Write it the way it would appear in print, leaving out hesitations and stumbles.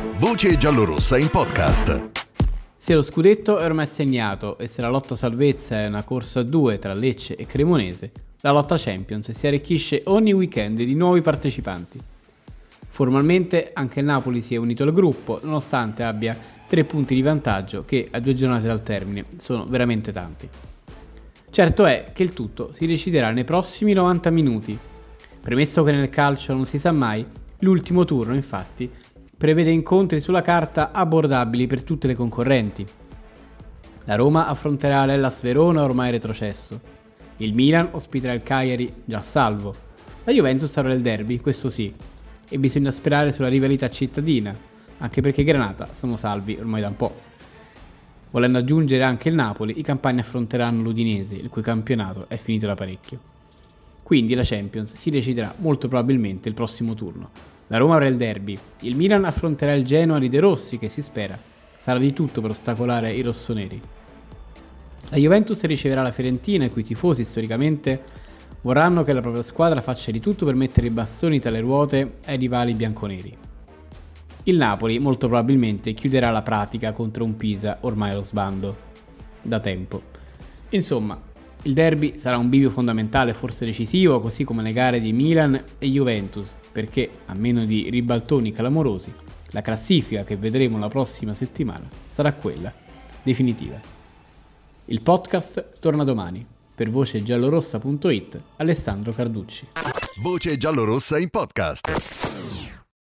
Voce giallorossa in podcast. Se lo scudetto è ormai segnato e se la lotta salvezza è una corsa a due tra Lecce e Cremonese, la lotta Champions si arricchisce ogni weekend di nuovi partecipanti. Formalmente anche il Napoli si è unito al gruppo, nonostante abbia 3 punti di vantaggio che a 2 giornate dal termine sono veramente tanti. Certo è che il tutto si deciderà nei prossimi 90 minuti. Premesso che nel calcio non si sa mai, l'ultimo turno infatti prevede incontri sulla carta abbordabili per tutte le concorrenti. La Roma affronterà l'Hellas Verona ormai retrocesso. Il Milan ospiterà il Cagliari già salvo. La Juventus avrà il derby, questo sì, e bisogna sperare sulla rivalità cittadina, anche perché i Granata sono salvi ormai da un po'. Volendo aggiungere anche il Napoli, i campani affronteranno l'Udinese, il cui campionato è finito da parecchio. Quindi la Champions si deciderà molto probabilmente il prossimo turno. La Roma avrà il derby, il Milan affronterà il Genoa di De Rossi che si spera farà di tutto per ostacolare i rossoneri. La Juventus riceverà la Fiorentina, i cui tifosi storicamente vorranno che la propria squadra faccia di tutto per mettere i bastoni tra le ruote ai rivali bianconeri. Il Napoli molto probabilmente chiuderà la pratica contro un Pisa ormai allo sbando da tempo. Insomma, il derby sarà un bivio fondamentale, forse decisivo, così come le gare di Milan e Juventus, perché, a meno di ribaltoni clamorosi, la classifica che vedremo la prossima settimana sarà quella definitiva. Il podcast torna domani. Per vocegiallorossa.it, Alessandro Carducci. Voce giallorossa in podcast.